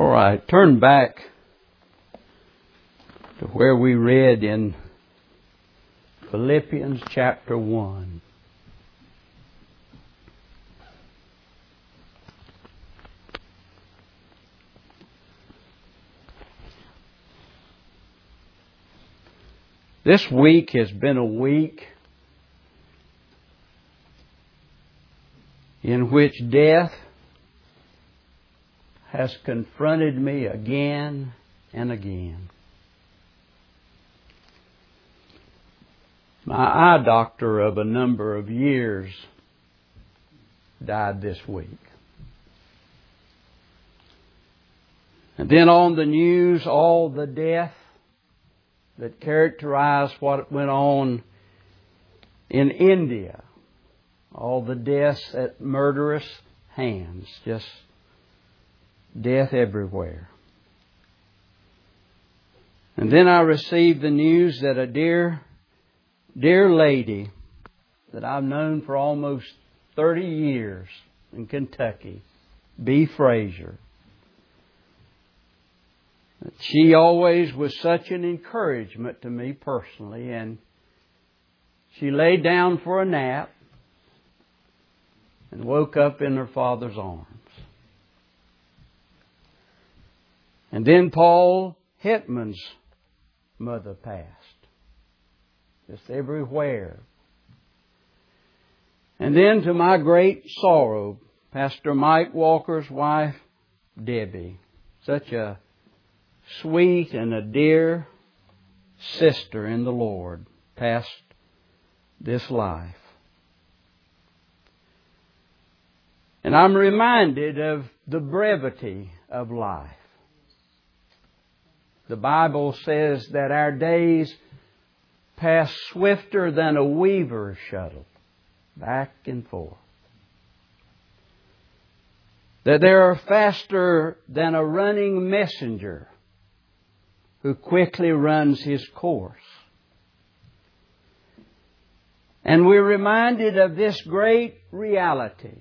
All right, turn back to where we read in Philippians chapter 1. This week has been a week in which death has confronted me again and again. My eye doctor of a number of years died this week. And then on the news, all the death that characterized what went on in India. All the deaths at murderous hands. Just death everywhere. And then I received the news that a dear lady that I've known for almost 30 years in Kentucky, Bea Frazier, she always was such an encouragement to me personally, and she laid down for a nap and woke up in her father's arms. And then Paul Hetman's mother passed. Just everywhere. And then to my great sorrow, Pastor Mike Walker's wife, Debbie, such a sweet and a dear sister in the Lord, passed this life. And I'm reminded of the brevity of life. The Bible says that our days pass swifter than a weaver's shuttle, back and forth. That they are faster than a running messenger who quickly runs his course. And we're reminded of this great reality.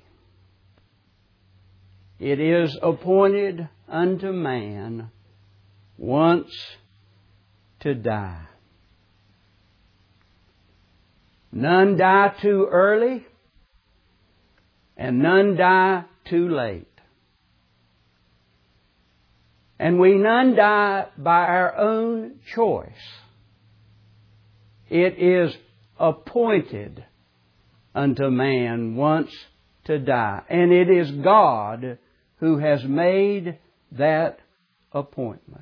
It is appointed unto man once to die. None die too early, and none die too late. And we none die by our own choice. It is appointed unto man once to die. And it is God who has made that appointment.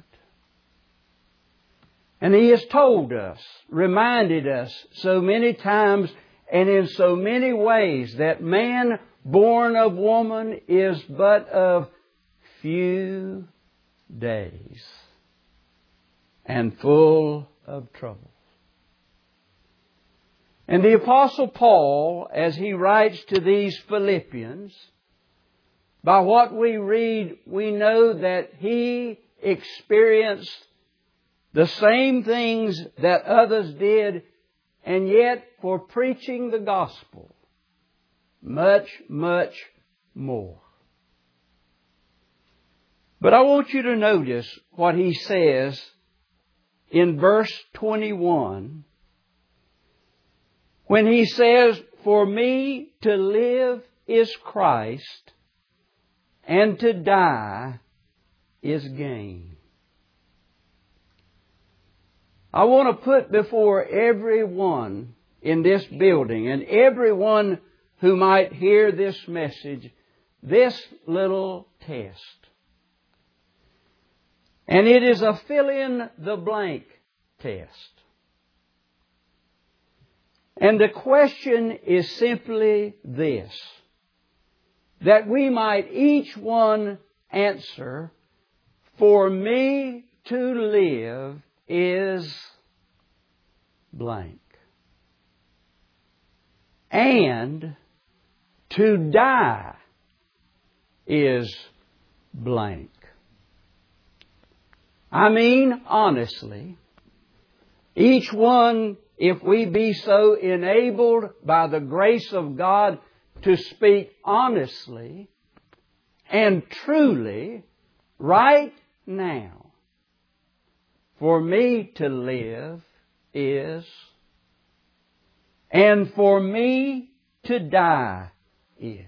And He has told us, reminded us so many times and in so many ways that man born of woman is but of few days and full of trouble. And the Apostle Paul, as he writes to these Philippians, by what we read, we know that he experienced the same things that others did, and yet for preaching the gospel, much, much more. But I want you to notice what he says in verse 21, when he says, "For me to live is Christ, and to die is gain." I want to put before everyone in this building and everyone who might hear this message this little test. And it is a fill-in-the-blank test. And the question is simply this, that we might each one answer, "For me to live is blank. And to die is blank." I mean, honestly, each one, if we be so enabled by the grace of God to speak honestly and truly right now, for me to live is, and for me to die is.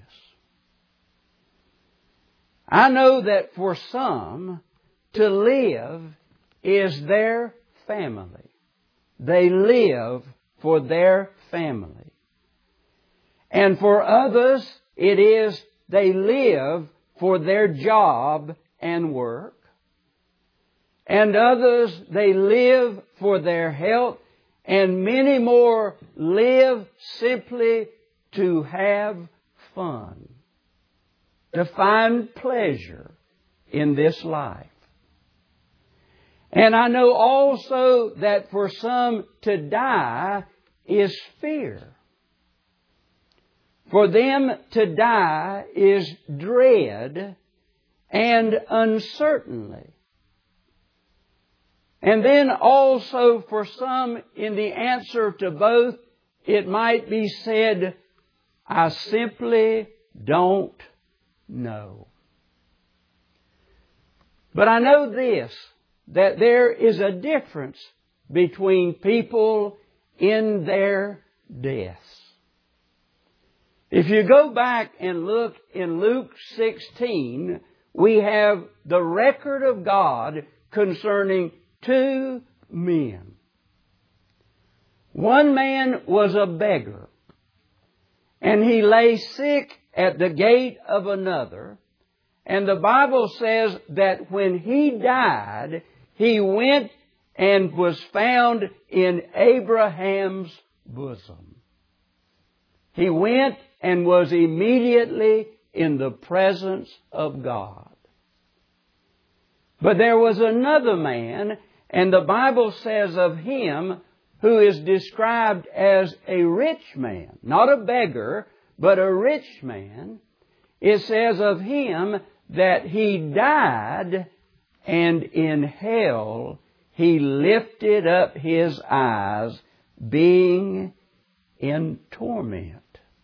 I know that for some, to live is their family. They live for their family. And for others, it is they live for their job and work. And others, they live for their health. And many more live simply to have fun, to find pleasure in this life. And I know also that for some to die is fear. For them to die is dread and uncertainty. And then also for some, in the answer to both, it might be said, I simply don't know. But I know this, that there is a difference between people in their deaths. If you go back and look in Luke 16, we have the record of God concerning two men. One man was a beggar, and he lay sick at the gate of another. And the Bible says that when he died, he went and was found in Abraham's bosom. He went and was immediately in the presence of God. But there was another man, and the Bible says of him, who is described as a rich man, not a beggar, but a rich man. It says of him that he died, and in hell he lifted up his eyes, being in torment.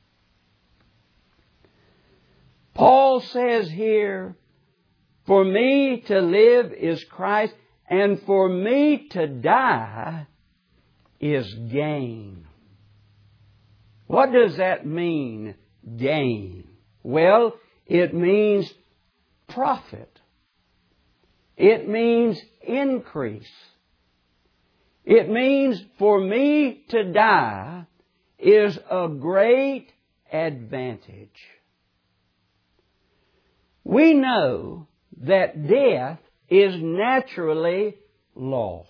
Paul says here, for me to live is Christ, and for me to die is gain. What does that mean, gain? Well, it means profit. It means increase. It means for me to die is a great advantage. We know that death is naturally loss.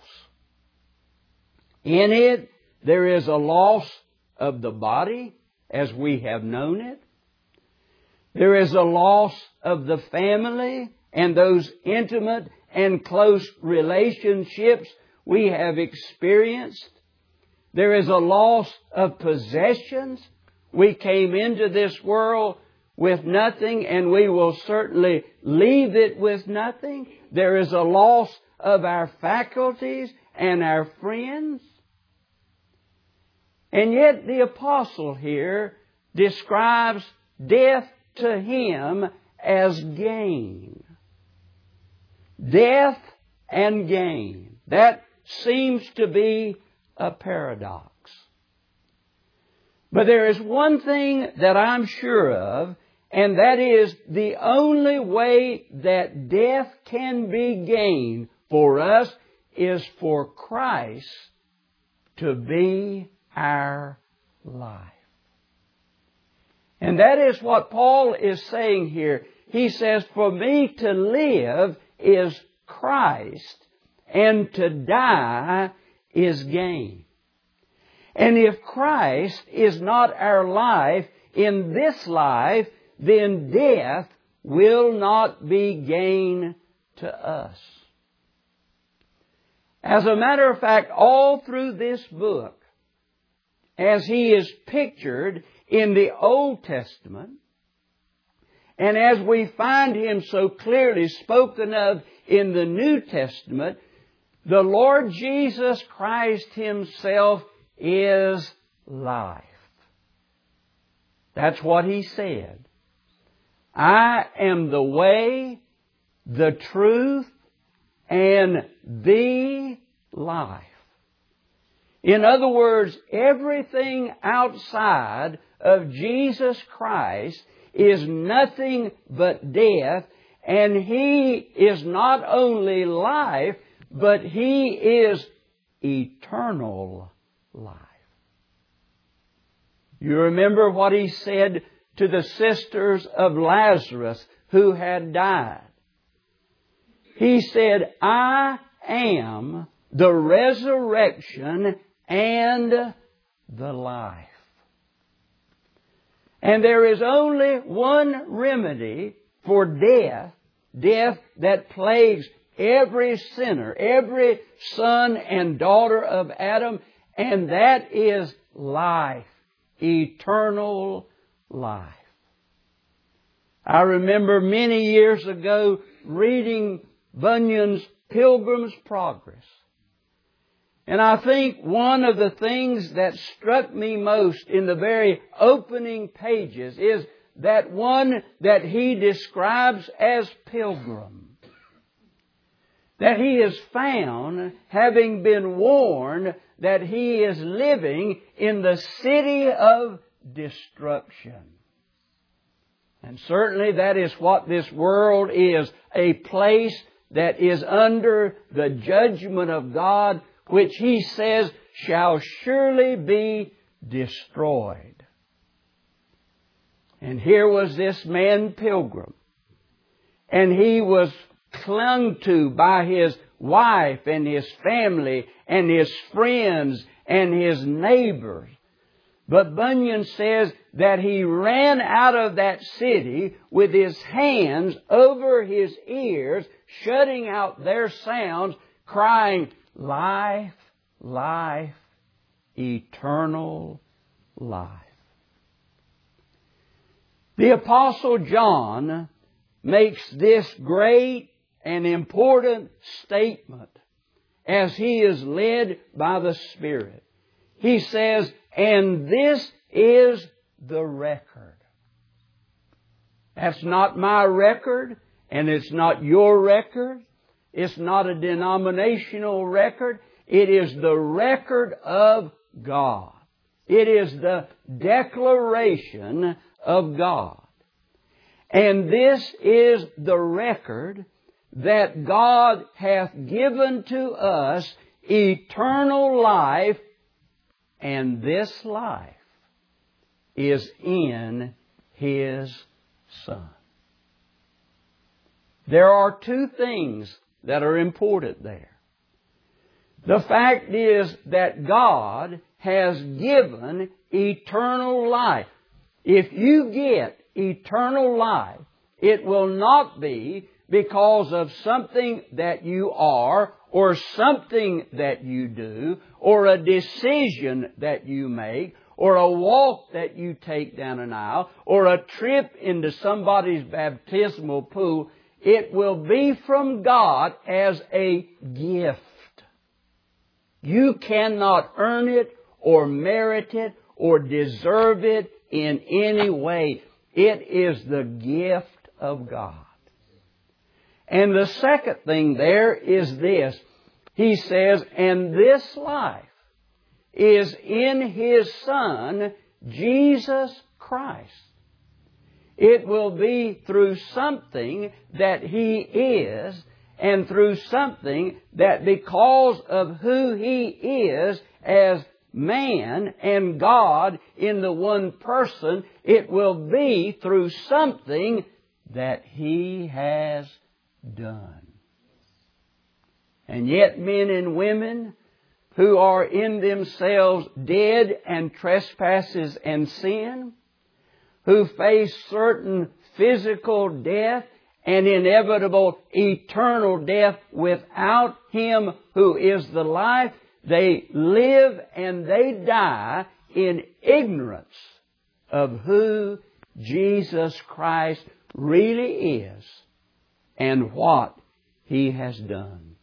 In it, there is a loss of the body as we have known it. There is a loss of the family and those intimate and close relationships we have experienced. There is a loss of possessions. We came into this world with nothing, and we will certainly leave it with nothing. There is a loss of our faculties and our friends. And yet the apostle here describes death to him as gain. Death and gain. That seems to be a paradox. But there is one thing that I'm sure of, and that is the only way that death can be gained for us is for Christ to be our life. And that is what Paul is saying here. He says, for me to live is Christ, and to die is gain. And if Christ is not our life in this life, then death will not be gain to us. As a matter of fact, all through this book, as he is pictured in the Old Testament, and as we find him so clearly spoken of in the New Testament, the Lord Jesus Christ himself is life. That's what he said. I am the way the truth, and the life. In other words, everything outside of Jesus Christ is nothing but death, and He is not only life, but He is eternal life. You remember what He said to the sisters of Lazarus who had died. He said, I am the resurrection and the life. And there is only one remedy for death, death that plagues every sinner, every son and daughter of Adam, and that is life, eternal life. I remember many years ago reading Bunyan's Pilgrim's Progress. And I think one of the things that struck me most in the very opening pages is that one that he describes as pilgrim. That he is found, having been warned, that he is living in the city of destruction. And certainly that is what this world is, a place that is under the judgment of God, which He says shall surely be destroyed. And here was this man pilgrim, and he was clung to by his wife and his family and his friends and his neighbors. But Bunyan says that he ran out of that city with his hands over his ears, shutting out their sounds, crying, life, life, eternal life. The Apostle John makes this great and important statement as he is led by the Spirit. He says, and this is the record. That's not my record, and it's not your record. It's not a denominational record. It is the record of God. It is the declaration of God. And this is the record that God hath given to us eternal life, and this life is in His Son. There are two things that are important there. The fact is that God has given eternal life. If you get eternal life, it will not be because of something that you are, or something that you do, or a decision that you make, or a walk that you take down an aisle, or a trip into somebody's baptismal pool. It will be from God as a gift. You cannot earn it, or merit it, or deserve it in any way. It is the gift of God. And the second thing there is this. He says, and this life is in His Son, Jesus Christ. It will be through something that He is, and through something that because of who He is as man and God in the one person, it will be through something that He has done. And yet men and women who are in themselves dead and trespasses and sin, who face certain physical death and inevitable eternal death without Him who is the life, they live and they die in ignorance of who Jesus Christ really is and what He has done.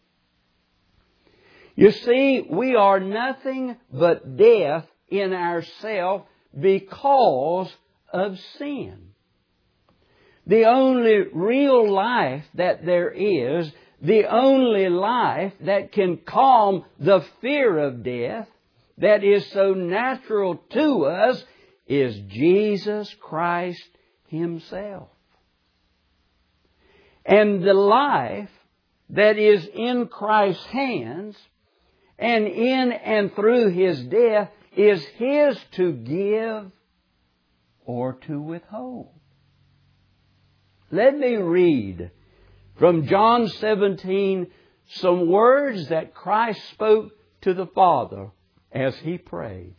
You see, we are nothing but death in ourselves because of sin. the only real life that there is, the only life that can calm the fear of death that is so natural to us, is Jesus Christ Himself. And the life that is in Christ's hands and in and through His death is His to give or to withhold. Let me read from John 17 some words that Christ spoke to the Father as He prayed.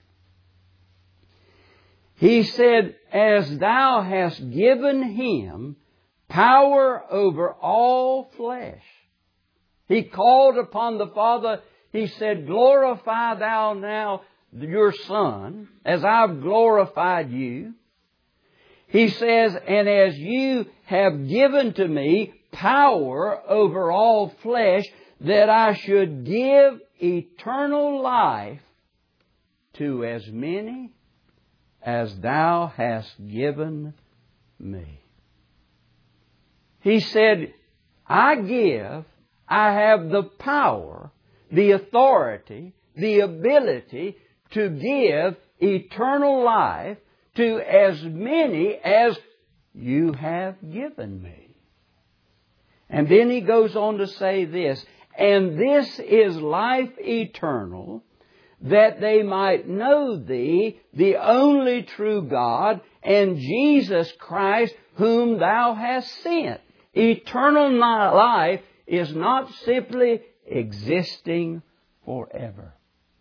He said, "As Thou hast given Him power over all flesh." He called upon the Father. He said, "Glorify Thou now Your Son, as I've glorified You." He says, "And as You have given to Me power over all flesh, that I should give eternal life to as many as Thou hast given Me." He said, I have the power, the authority, the ability to give eternal life to as many as You have given Me. And then He goes on to say this, "And this is life eternal, that they might know Thee, the only true God, and Jesus Christ, whom Thou hast sent." Eternal life is not simply existing forever.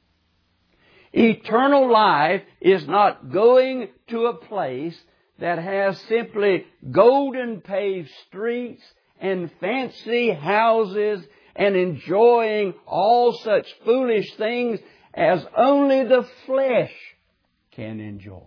Eternal life is not going to a place that has simply golden paved streets and fancy houses and enjoying all such foolish things as only the flesh can enjoy.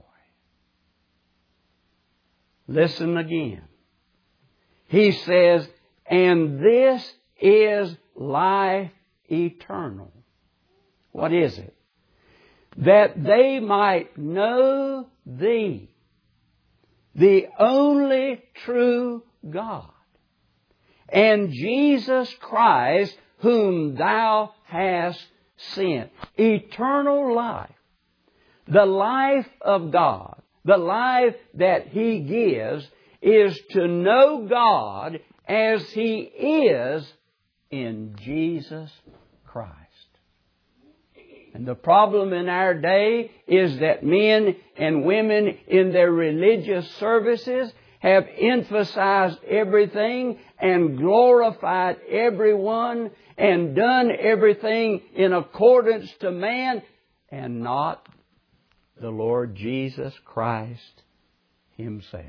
Listen again. He says, "And this is life eternal." What is it? "That they might know Thee, the only true God, and Jesus Christ, whom Thou hast sent." Eternal life. The life of God, the life that He gives, is to know God as He is in Jesus Christ. And the problem in our day is that men and women in their religious services have emphasized everything and glorified everyone and done everything in accordance to man and not the Lord Jesus Christ Himself.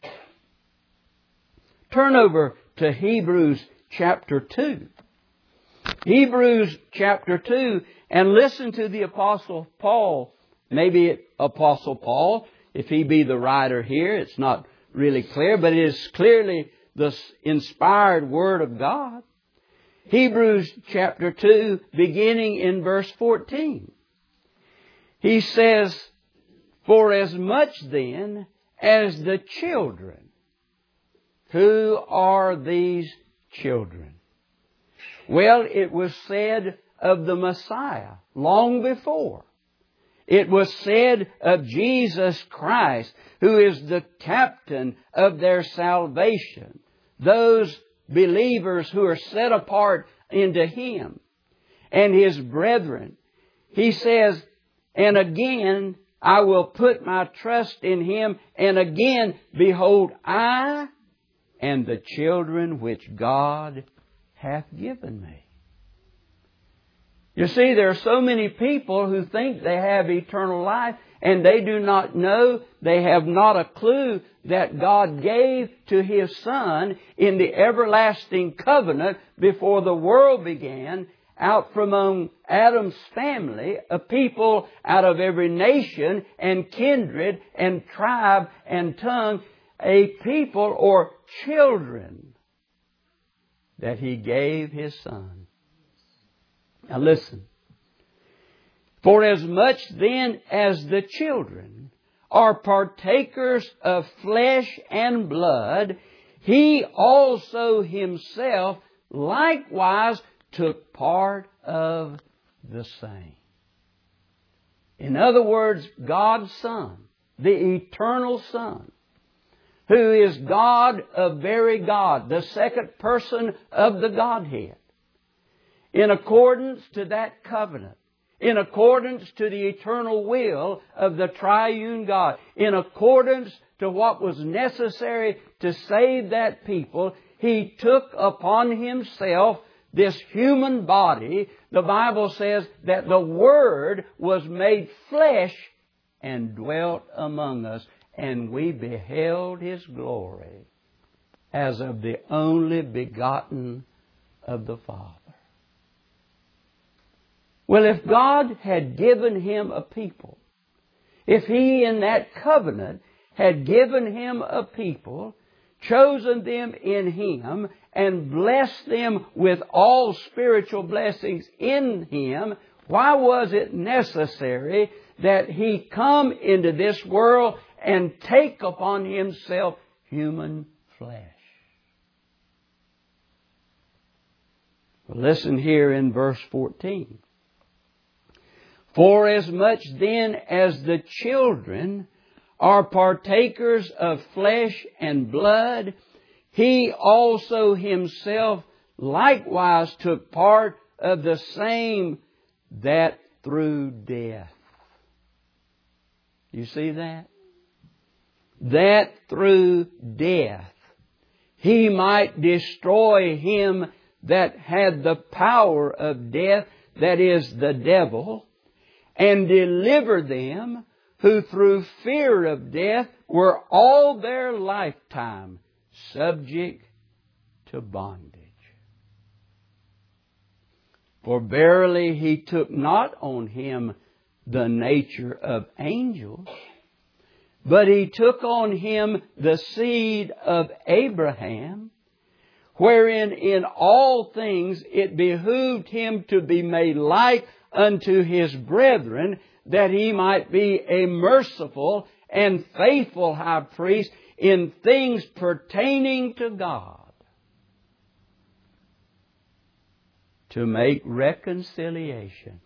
Turn over to Hebrews chapter 2. Hebrews chapter 2, and listen to the Apostle Paul. Maybe Apostle Paul, if he be the writer here, it's not really clear, but it is clearly the inspired Word of God. Hebrews chapter 2, beginning in verse 14. He says, "For as much then as the children." Who are these children? Well, it was said of the Messiah long before. It was said of Jesus Christ, who is the captain of their salvation. Those believers who are set apart into Him and His brethren. He says, "And again, I will put my trust in Him. And again, behold, I and the children which God hath given Me." You see, there are so many people who think they have eternal life, and they do not know, they have not a clue that God gave to His Son in the everlasting covenant before the world began, out from among Adam's family, a people out of every nation and kindred and tribe and tongue, a people or children that He gave His Son. Now listen. "For as much then as the children are partakers of flesh and blood, He also Himself likewise took part of the same. In other words, God's Son, the eternal Son, who is God of very God, the second person of the Godhead, in accordance to that covenant, in accordance to the eternal will of the triune God, in accordance to what was necessary to save that people, He took upon Himself this human body. The Bible says that the Word was made flesh and dwelt among us, and we beheld His glory as of the only begotten of the Father. Well, if God had given Him a people, if He in that covenant had given Him a people, chosen them in Him, and blessed them with all spiritual blessings in Him, why was it necessary that He come into this world and take upon Himself human flesh? Well, listen here in verse 14. Forasmuch then as the children are partakers of flesh and blood, He also Himself likewise took part of the same, that through death. You see that? That through death He might destroy him that had the power of death, that is, the devil, and deliver them who through fear of death were all their lifetime subject to bondage. For verily He took not on Him the nature of angels, but He took on Him the seed of Abraham, wherein in all things it behooved Him to be made like unto His brethren, that He might be a merciful and faithful high priest in things pertaining to God, to make reconciliation,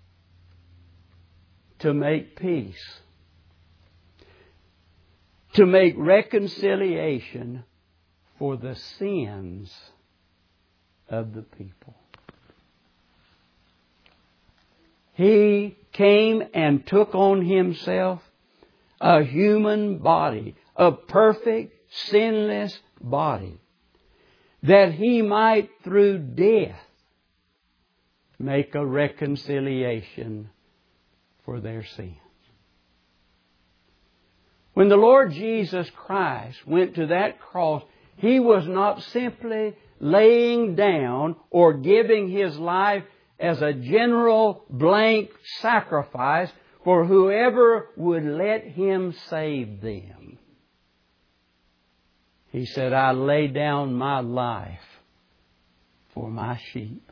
to make peace, to make reconciliation for the sins of the people. He came and took on Himself a human body, a perfect, sinless body, that He might through death make a reconciliation for their sins. When the Lord Jesus Christ went to that cross, He was not simply laying down or giving His life as a general blank sacrifice for whoever would let Him save them. He said, I lay down my life for my sheep.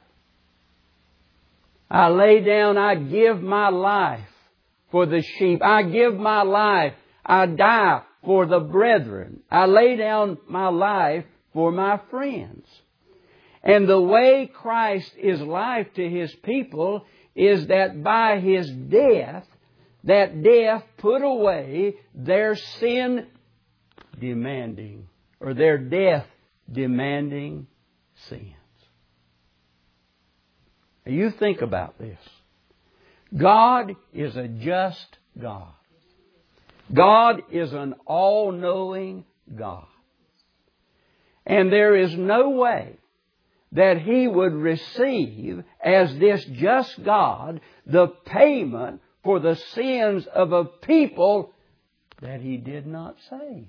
I lay down, I give my life for the sheep. I give my life, I die for the brethren. I lay down my life for my friends. And the way Christ is life to His people is that by His death, that death put away their sin demanding, or their death demanding sins. Now you think about this. God is a just God. God is an all-knowing God. And there is no way that He would receive, as this just God, the payment for the sins of a people that He did not save.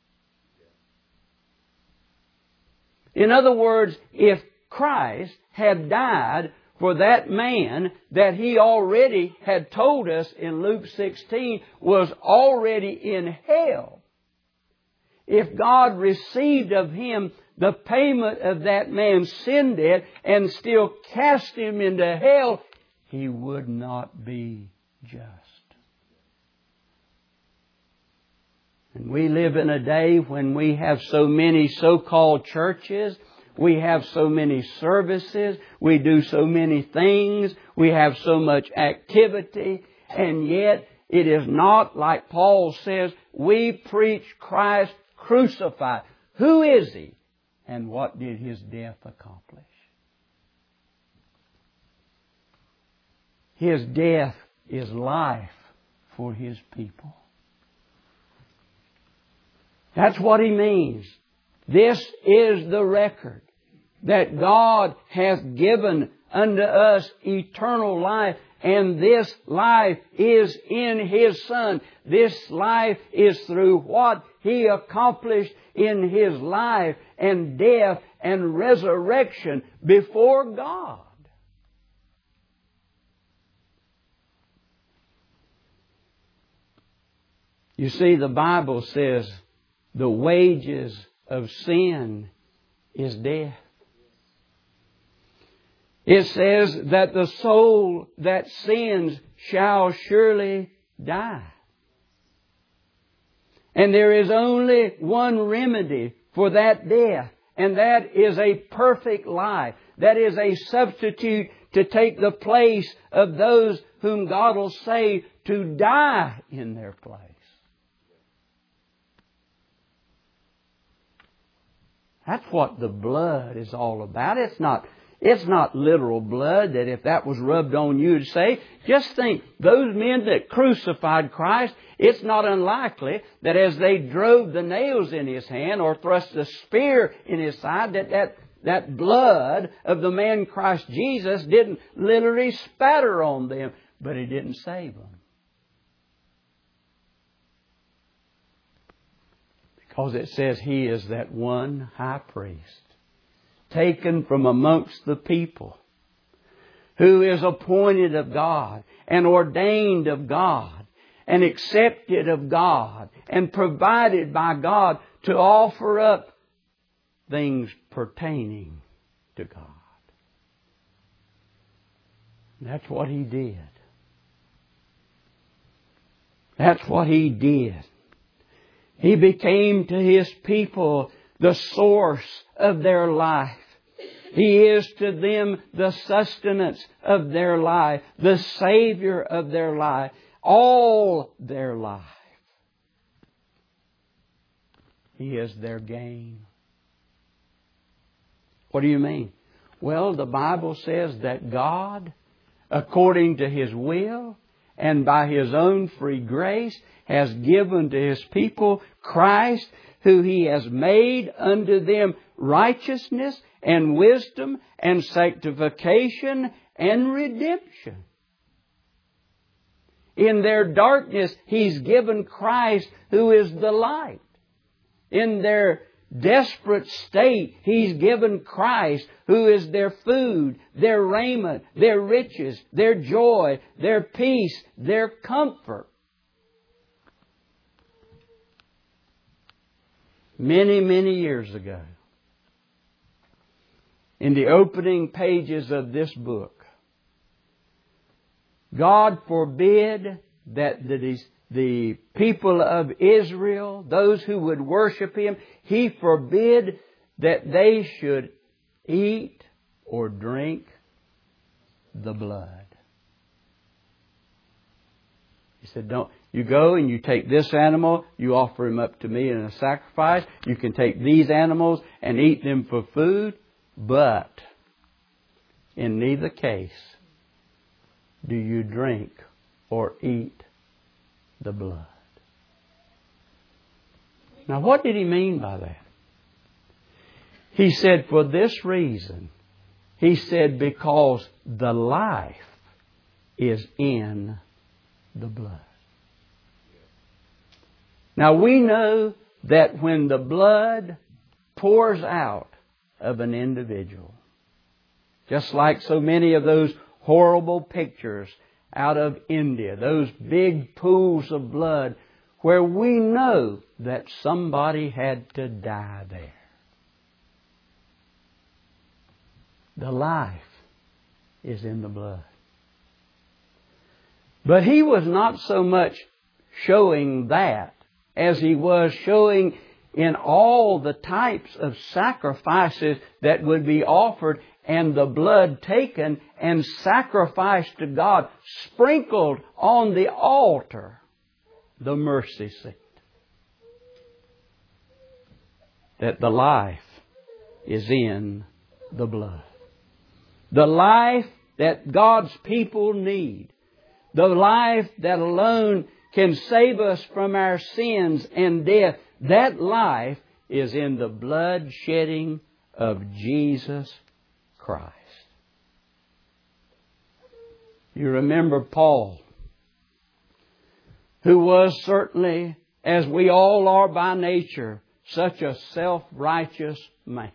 In other words, if Christ had died for that man that He already had told us in Luke 16 was already in hell, if God received of Him the payment of that man's sin debt and still cast him into hell, He would not be just. And we live in a day when we have so many so-called churches. We have so many services. We do so many things. We have so much activity. And yet it is not like Paul says, we preach Christ crucified. Who is He? And what did His death accomplish? His death is life for His people. That's what He means. This is the record that God hath given unto us eternal life, and this life is in His Son. This life is through what He accomplished in His life and death and resurrection before God. You see, the Bible says the wages of sin is death. It says that the soul that sins shall surely die. And there is only one remedy for that death, and that is a perfect life. That is a substitute to take the place of those whom God will save to die in their place. That's what the blood is all about. It's not literal blood that if that was rubbed on you to say. Just think, those men that crucified Christ, it's not unlikely that as they drove the nails in His hand or thrust the spear in His side, that blood of the man Christ Jesus didn't literally spatter on them, but it didn't save them. Because it says He is that one high priest, taken from amongst the people, who is appointed of God and ordained of God and accepted of God and provided by God to offer up things pertaining to God. That's what He did. That's what He did. He became to His people the source of their life. He is to them the sustenance of their life, the Savior of their life, all their life. He is their gain. What do you mean? Well, the Bible says that God, according to His will and by His own free grace, has given to His people Christ, who He has made unto them righteousness and wisdom and sanctification and redemption. In their darkness, He's given Christ, who is the light. In their desperate state, He's given Christ, who is their food, their raiment, their riches, their joy, their peace, their comfort. Many, many years ago, in the opening pages of this book, God forbid that the people of Israel, those who would worship Him, He forbid that they should eat or drink the blood. He said, don't. You go and you take this animal, you offer him up to me in a sacrifice. You can take these animals and eat them for food, but in neither case do you drink or eat the blood. Now, what did He mean by that? He said, for this reason. He said, because the life is in the blood. Now, we know that when the blood pours out of an individual, just like so many of those horrible pictures out of India, those big pools of blood, where we know that somebody had to die there. The life is in the blood. But He was not so much showing that as He was showing in all the types of sacrifices that would be offered and the blood taken and sacrificed to God, sprinkled on the altar, the mercy seat. That the life is in the blood. The life that God's people need. The life that alone can save us from our sins and death. That life is in the blood shedding of Jesus Christ. You remember Paul, who was certainly, as we all are by nature, such a self-righteous man.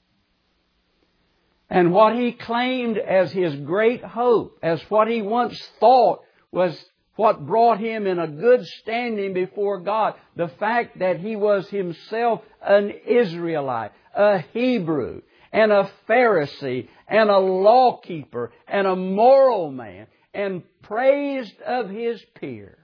And what he claimed as his great hope, as what he once thought was what brought him in a good standing before God, the fact that he was himself an Israelite, a Hebrew, and a Pharisee, and a lawkeeper, and a moral man, and praised of his peers.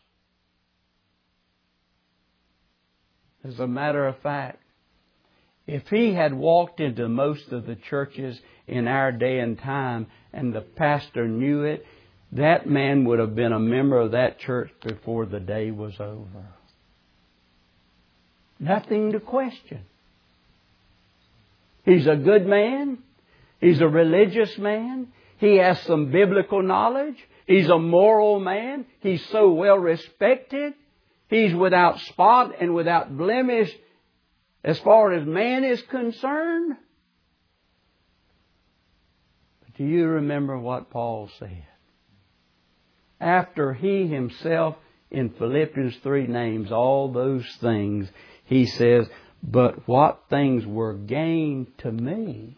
As a matter of fact, if he had walked into most of the churches in our day and time and the pastor knew it, that man would have been a member of that church before the day was over. Nothing to question. He's a good man. He's a religious man. He has some biblical knowledge. He's a moral man. He's so well respected. He's without spot and without blemish as far as man is concerned. But do you remember what Paul said? After he himself in Philippians 3 names all those things, he says, but what things were gained to me,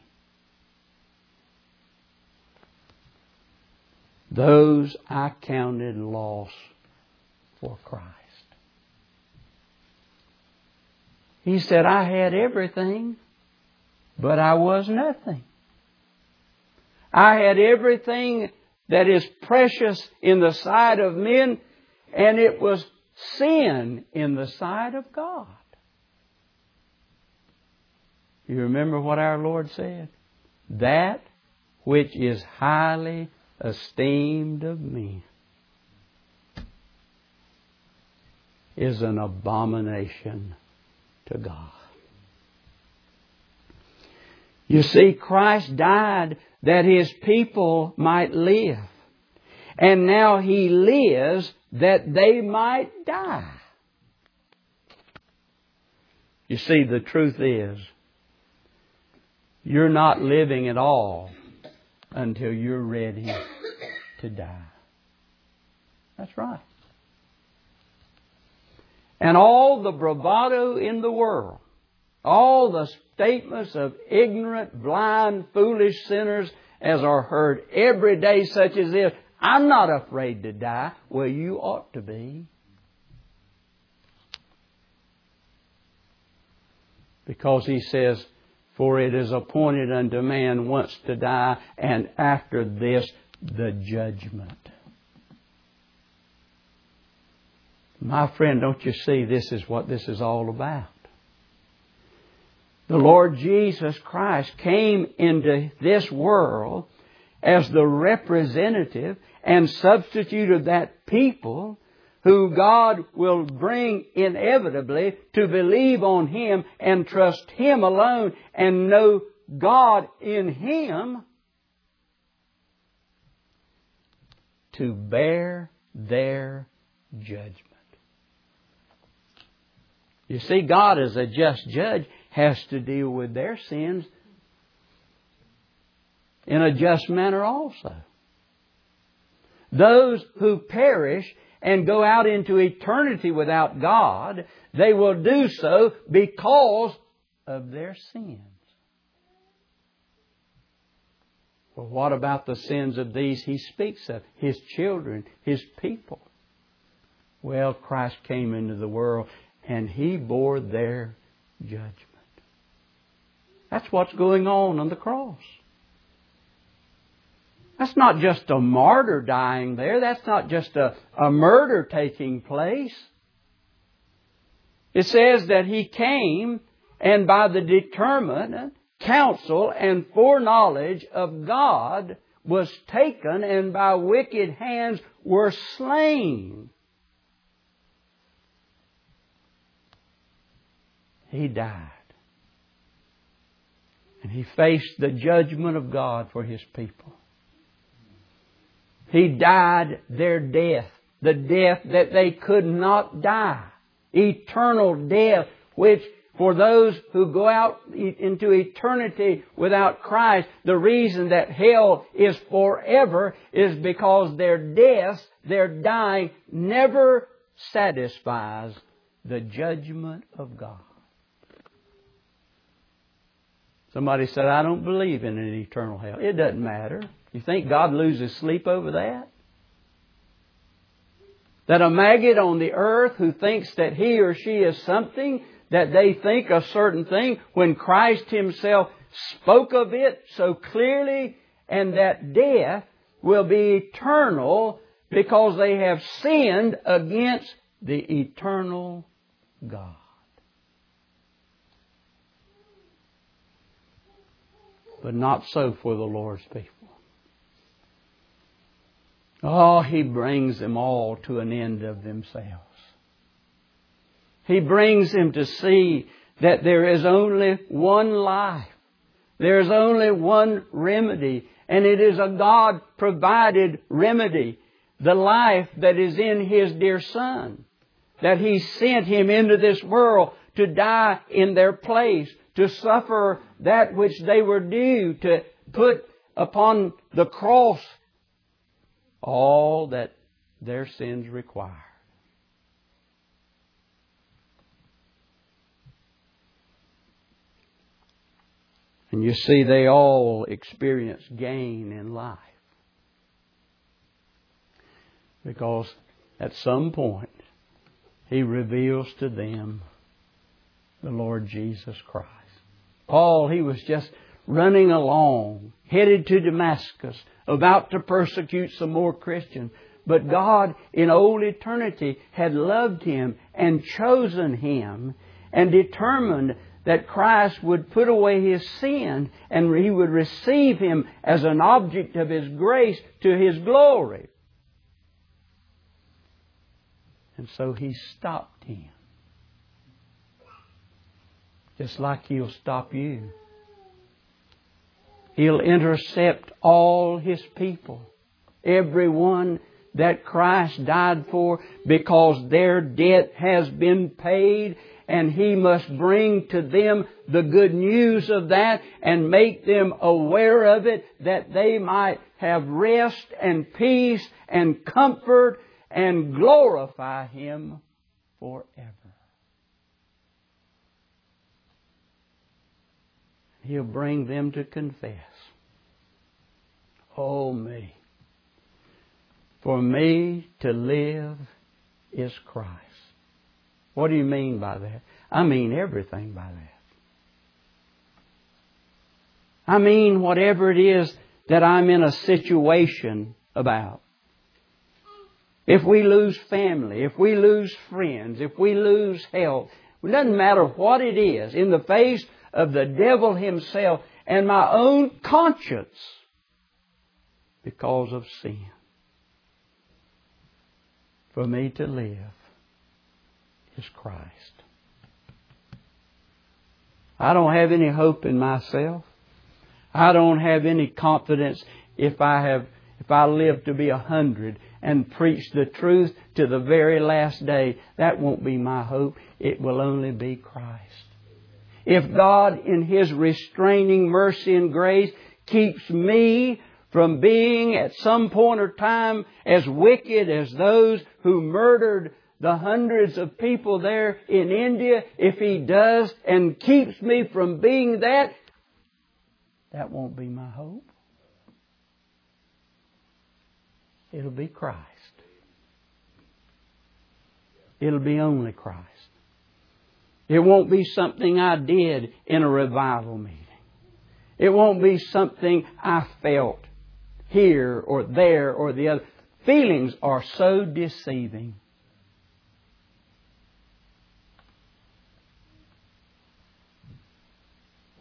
those I counted loss for Christ. He said, I had everything, but I was nothing. I had everything that is precious in the sight of men, and it was sin in the sight of God. You remember what our Lord said? That which is highly esteemed of men is an abomination to God. You see, Christ died that His people might live. And now He lives that they might die. You see, the truth is, you're not living at all until you're ready to die. That's right. And all the bravado in the world, all the statements of ignorant, blind, foolish sinners as are heard every day such as this, I'm not afraid to die. Well, you ought to be. Because He says, for it is appointed unto man once to die, and after this the judgment. My friend, don't you see this is what this is all about? The Lord Jesus Christ came into this world as the representative and substitute of that people who God will bring inevitably to believe on Him and trust Him alone and know God in Him to bear their judgment. You see, God as a just judge has to deal with their sins in a just manner also. Those who perish and go out into eternity without God, they will do so because of their sins. Well, what about the sins of these He speaks of? His children, His people. Well, Christ came into the world and He bore their judgment. That's what's going on the cross. That's not just a martyr dying there. That's not just a murder taking place. It says that He came and by the determined counsel and foreknowledge of God was taken and by wicked hands were slain. He died. And He faced the judgment of God for His people. He died their death, the death that they could not die. Eternal death, which for those who go out into eternity without Christ, the reason that hell is forever is because their death, their dying, never satisfies the judgment of God. Somebody said, I don't believe in an eternal hell. It doesn't matter. You think God loses sleep over that? That a maggot on the earth who thinks that he or she is something, that they think a certain thing, when Christ Himself spoke of it so clearly, and that death will be eternal because they have sinned against the eternal God. But not so for the Lord's people. Oh, He brings them all to an end of themselves. He brings them to see that there is only one life. There is only one remedy. And it is a God-provided remedy. The life that is in His dear Son. That He sent Him into this world to die in their place. To suffer that which they were due. To put upon the cross all that their sins require. And you see, they all experience gain in life. Because at some point, He reveals to them the Lord Jesus Christ. Paul, he was just running along, headed to Damascus, about to persecute some more Christians. But God, in old eternity, had loved him and chosen him and determined that Christ would put away his sin and He would receive him as an object of His grace to His glory. And so He stopped him. Just like He'll stop you. He'll intercept all His people. Everyone that Christ died for, because their debt has been paid, and He must bring to them the good news of that and make them aware of it, that they might have rest and peace and comfort and glorify Him forever. He'll bring them to confess, oh me, for me to live is Christ. What do you mean by that? I mean everything by that. I mean whatever it is that I'm in a situation about. If we lose family, if we lose friends, if we lose health, it doesn't matter what it is, in the face of the devil himself and my own conscience because of sin. For me to live is Christ. I don't have any hope in myself. I don't have any confidence if I live to be 100 and preach the truth to the very last day. That won't be my hope. It will only be Christ. If God, in His restraining mercy and grace, keeps me from being at some point or time as wicked as those who murdered the hundreds of people there in India, if He does and keeps me from being that, that won't be my hope. It'll be Christ. It'll be only Christ. It won't be something I did in a revival meeting. It won't be something I felt here or there or the other. Feelings are so deceiving.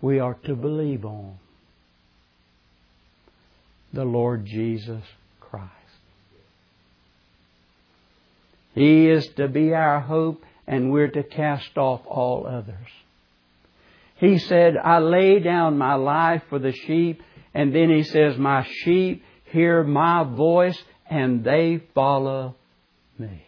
we are to believe on the Lord Jesus Christ. He is to be our hope, and we're to cast off all others. He said, I lay down my life for the sheep. And then He says, my sheep hear my voice and they follow me.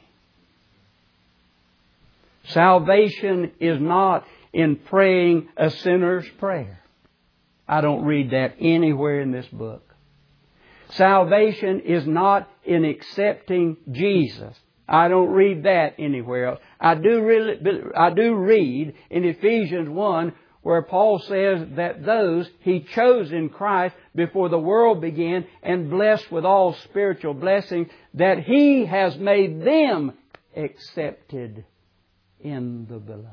Salvation is not in praying a sinner's prayer. I don't read that anywhere in this book. Salvation is not in accepting Jesus. I don't read that anywhere else. I do read in Ephesians 1 where Paul says that those He chose in Christ before the world began and blessed with all spiritual blessings, that He has made them accepted in the Beloved.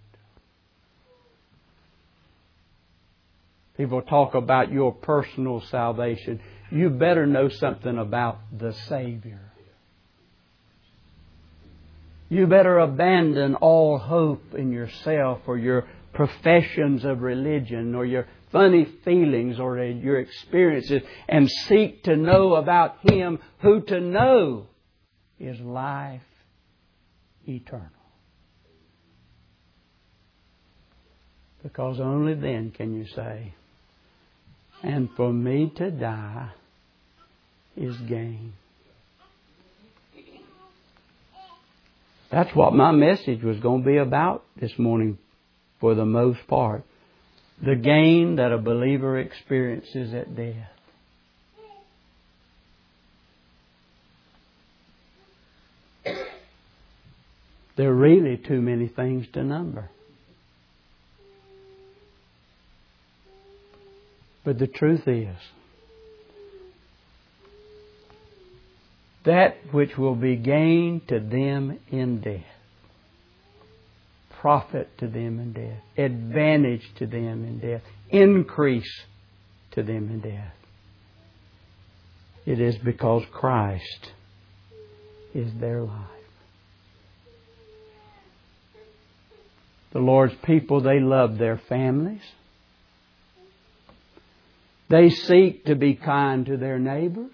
People talk about your personal salvation. You better know something about the Savior. You better abandon all hope in yourself or your professions of religion or your funny feelings or your experiences and seek to know about Him who to know is life eternal. Because only then can you say, and for me to die is gain. That's what my message was going to be about this morning for the most part. The gain that a believer experiences at death. There are really too many things to number. But the truth is, that which will be gain to them in death, profit to them in death, advantage to them in death, increase to them in death, it is because Christ is their life. The Lord's people, they love their families. They seek to be kind to their neighbors.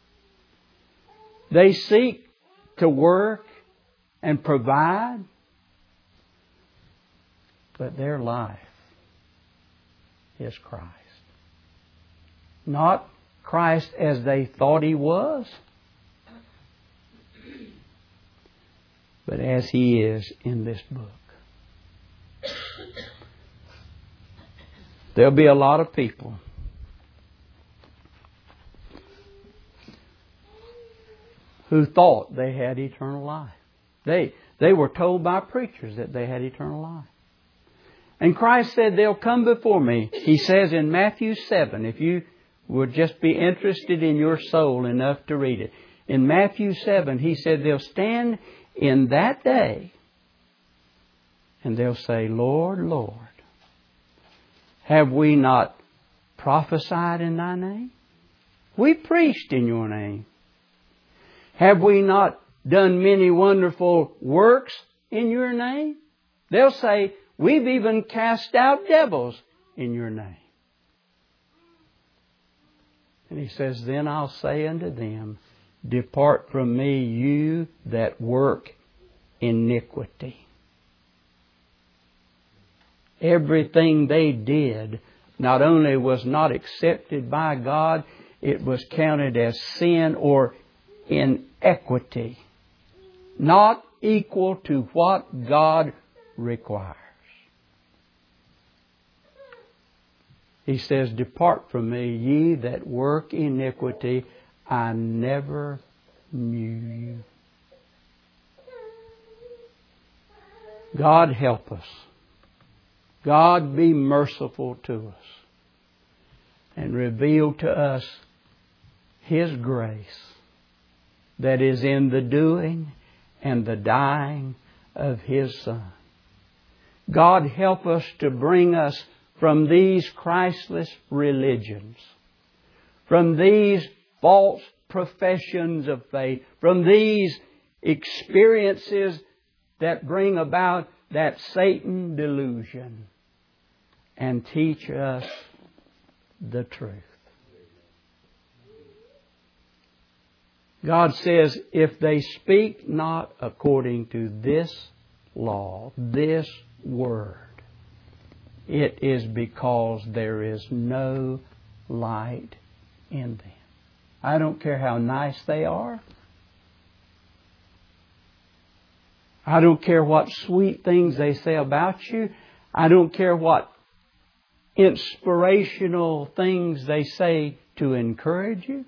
They seek to work and provide. But their life is Christ. Not Christ as they thought He was, but as He is in this book. There'll be a lot of people who thought they had eternal life. They were told by preachers that they had eternal life. And Christ said, they'll come before me. He says in Matthew 7, if you would just be interested in your soul enough to read it. In Matthew 7, He said, they'll stand in that day and they'll say, Lord, Lord, have we not prophesied in Thy name? We preached in Your name. Have we not done many wonderful works in Your name? They'll say, we've even cast out devils in Your name. And He says, then I'll say unto them, depart from me, you that work iniquity. Everything they did not only was not accepted by God, it was counted as sin or inequity, not equal to what God requires. He says, depart from me, ye that work iniquity, I never knew you. God help us. God be merciful to us and reveal to us His grace that is in the doing and the dying of His Son. God help us to bring us from these Christless religions, from these false professions of faith, from these experiences that bring about that Satan delusion. and teach us the truth. God says, if they speak not according to this law, this word, it is because there is no light in them. I don't care how nice they are. I don't care what sweet things they say about you. I don't care what inspirational things they say to encourage you.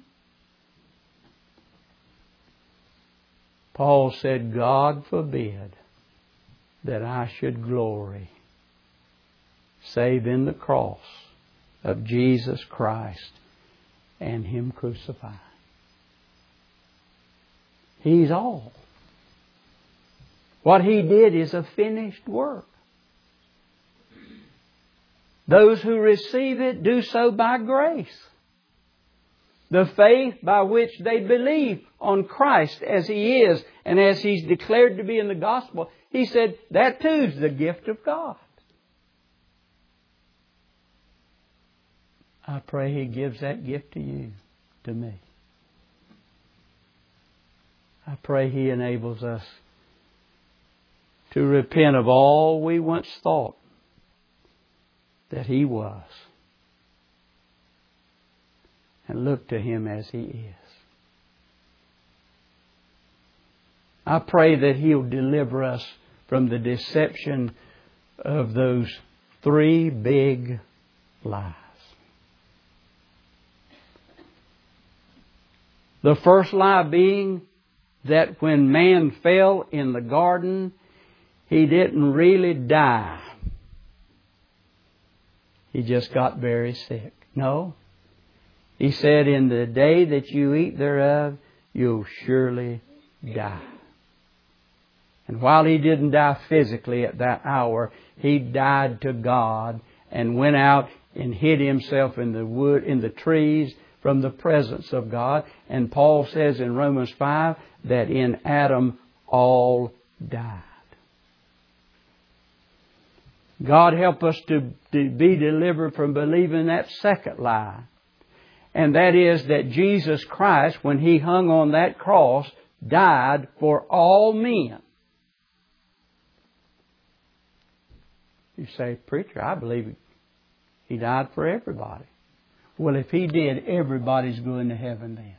Paul said, God forbid that I should glory save in the cross of Jesus Christ and Him crucified. He's all. What He did is a finished work. Those who receive it do so by grace. The faith by which they believe on Christ as He is and as He's declared to be in the gospel, He said that too is the gift of God. I pray He gives that gift to you, to me. I pray He enables us to repent of all we once thought that He was, and look to Him as He is. I pray that He'll deliver us from the deception of those three big lies. The first lie being that when man fell in the garden, he didn't really die. He just got very sick. No. He said, in the day that you eat thereof, you'll surely die. And while he didn't die physically at that hour, he died to God and went out and hid himself in the wood, in the trees, from the presence of God. And Paul says in Romans 5 that in Adam all died. God help us to be delivered from believing that second lie. And that is that Jesus Christ, when He hung on that cross, died for all men. You say, preacher, I believe He died for everybody. Well, if He did, everybody's going to heaven then.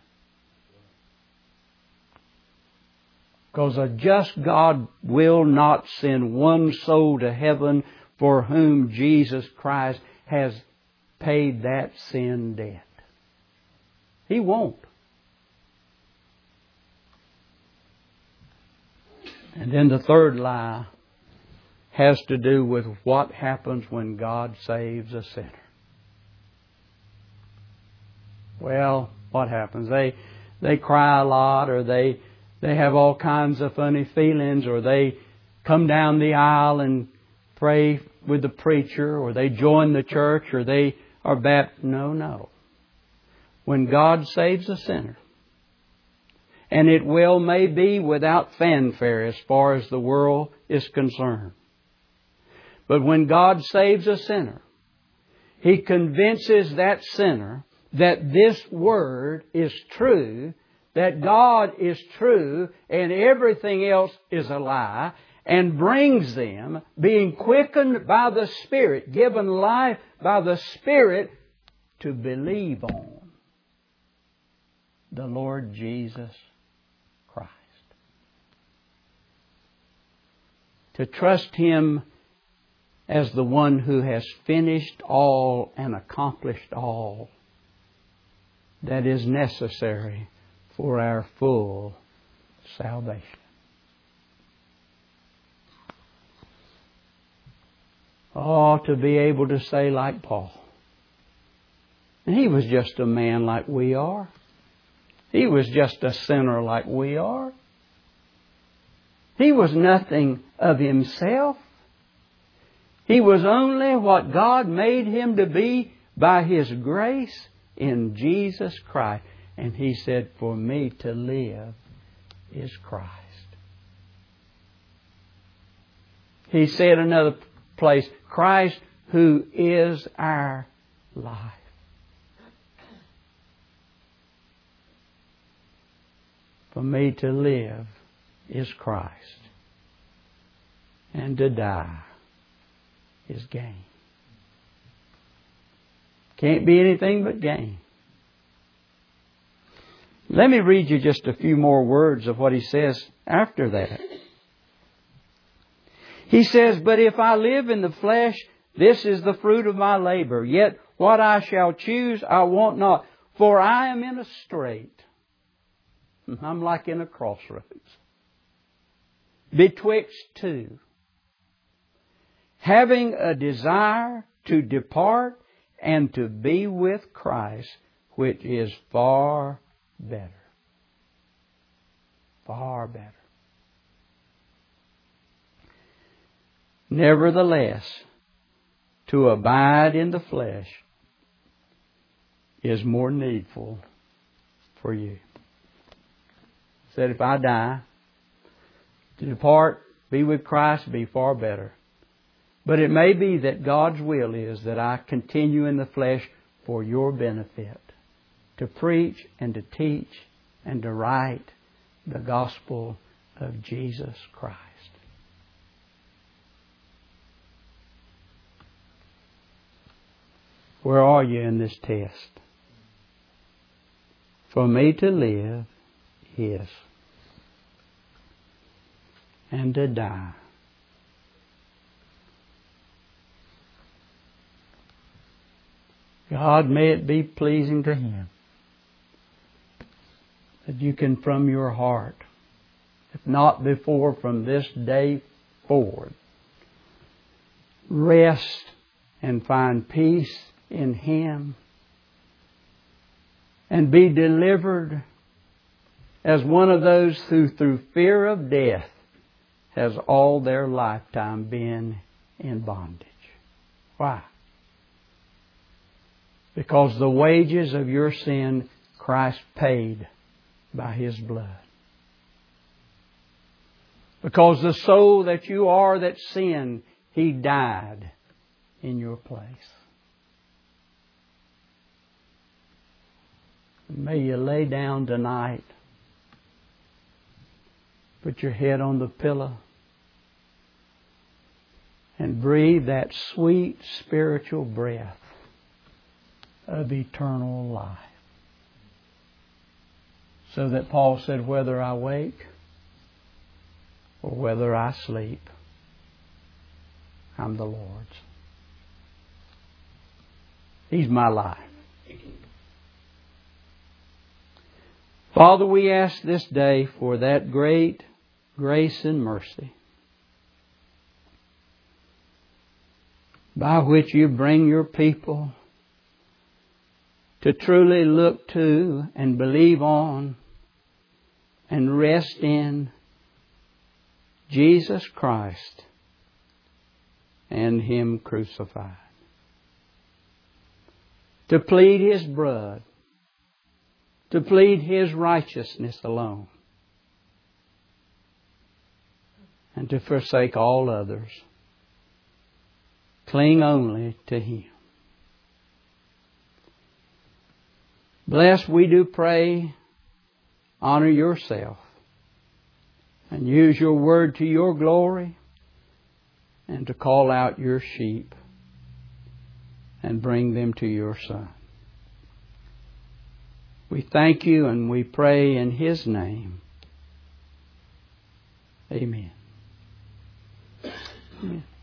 Because a just God will not send one soul to heaven for whom Jesus Christ has paid that sin debt. He won't. And then the third lie has to do with what happens when God saves a sinner. Well, what happens? They cry a lot, or they have all kinds of funny feelings, or they come down the aisle and pray with the preacher, or they join the church, or they are baptized. No. When God saves a sinner, and it well may be without fanfare as far as the world is concerned, but when God saves a sinner, He convinces that sinner that this Word is true, that God is true, and everything else is a lie, and brings them, being quickened by the Spirit, given life by the Spirit, to believe on the Lord Jesus Christ. To trust Him as the one who has finished all and accomplished all that is necessary for our full salvation. Oh, to be able to say like Paul. And he was just a man like we are. He was just a sinner like we are. He was nothing of himself. He was only what God made him to be by His grace in Jesus Christ. And he said, for me to live is Christ. He said in another place, Christ who is our life. For me to live is Christ, and to die is gain. Can't be anything but gain. Let me read you just a few more words of what he says after that. He says, "But if I live in the flesh, this is the fruit of my labor. Yet what I shall choose I want not. For I am in a strait." I'm like in a crossroads. "Betwixt two, having a desire to depart and to be with Christ, which is far better." Far better. "Nevertheless, to abide in the flesh is more needful for you." He said, if I die, to depart, be with Christ, be far better. But it may be that God's will is that I continue in the flesh for your benefit, to preach and to teach and to write the gospel of Jesus Christ. Where are you in this test? For me to live is, and to die. God, may it be pleasing to Him that you can from your heart, if not before, from this day forward, rest and find peace in Him and be delivered as one of those who through fear of death has all their lifetime been in bondage. Why? Because the wages of your sin Christ paid by His blood. Because the soul that you are that sinned, He died in your place. May you lay down tonight, put your head on the pillow, and breathe that sweet spiritual breath of eternal life. So that Paul said, whether I wake or whether I sleep, I'm the Lord's. He's my life. Father, we ask this day for that great grace and mercy by which you bring your people to truly look to and believe on and rest in Jesus Christ and Him crucified. To plead His blood, to plead His righteousness alone, and to forsake all others. Cling only to Him. Bless, we do pray, honor yourself and use your word to your glory and to call out your sheep and bring them to your Son. We thank you and we pray in His name. Amen. Amen.